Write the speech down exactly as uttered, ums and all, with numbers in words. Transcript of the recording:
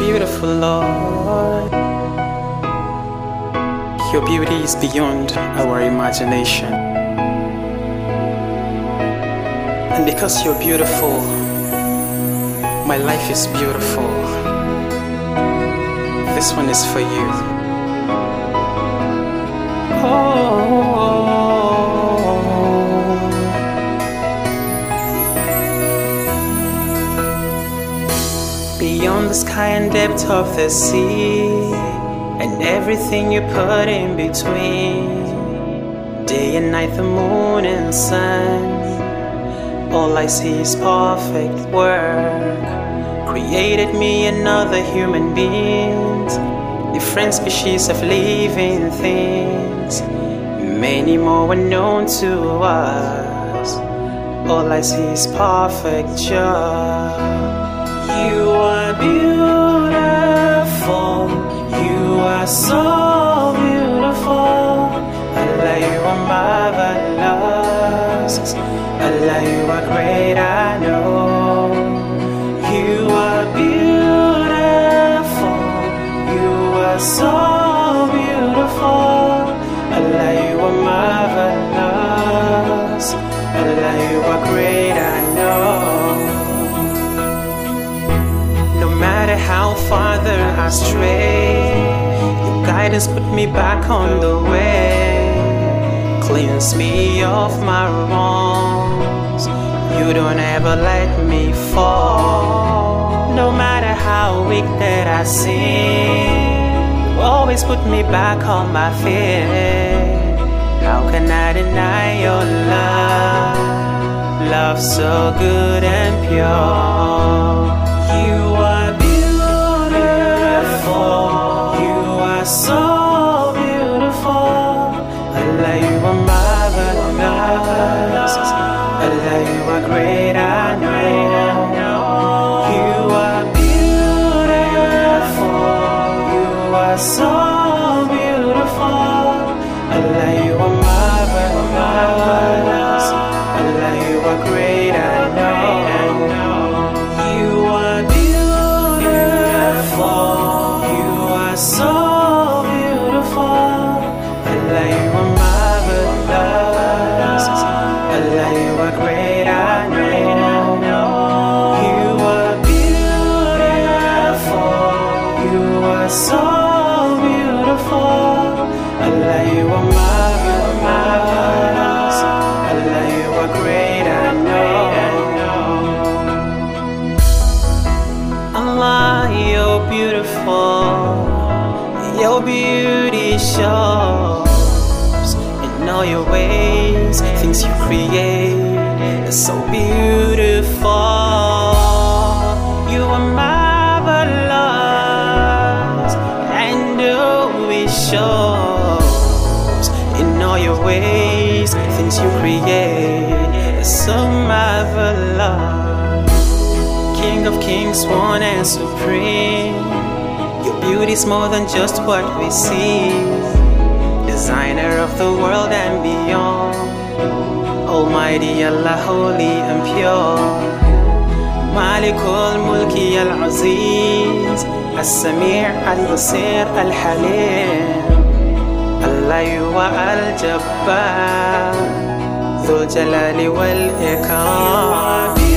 beautiful, Lord. Your beauty is beyond our imagination. And because you're beautiful, my life is beautiful. This one is for you. Oh. Beyond the sky and depth of the sea, and everything you put in between, day and night, the moon and sun, all I see is perfect work. Created me and other human beings, different species of living things, many more unknown to us. All I see is perfect joy. You are beautiful, you are so beautiful. Allah, you are marvelous. Allah, you are great, I know. You are beautiful, you are so beautiful. Allah, you are marvelous. Allah, you are great, I know. No matter how farther I stray, your guidance put me back on the way. Cleanse me of my wrongs. You don't ever let me fall. No matter how weak that I seem, you always put me back on my feet. How can I deny your love? Love so good and pure. You are beautiful, you are so beautiful. Allah, you are marvelous. Allah, you are great, I know. You are beautiful, you are so beautiful. Allah, you are marvelous. Allah, you are great, I know. You are beautiful, you are so beautiful. Allah, you are marvelous. Allah, you are great, I know. You are beautiful, you are so beautiful. Allah, you are marvelous. Allah, you are great, I know. Allah, you're beautiful. Your beauty shows in all your ways. Things you create are so beautiful. You are marvelous, and oh, it shows in all your ways. Things you create are so marvelous. King of kings, one and supreme. Your beauty's more than just what we see. Designer of the world and beyond. Almighty Allah, holy and pure. Malikul Mulki al-Aziz, As-Sami' al-Basir al-Halim. Allah, you are al-Jabbar, Dhul Jalali wal Ikram.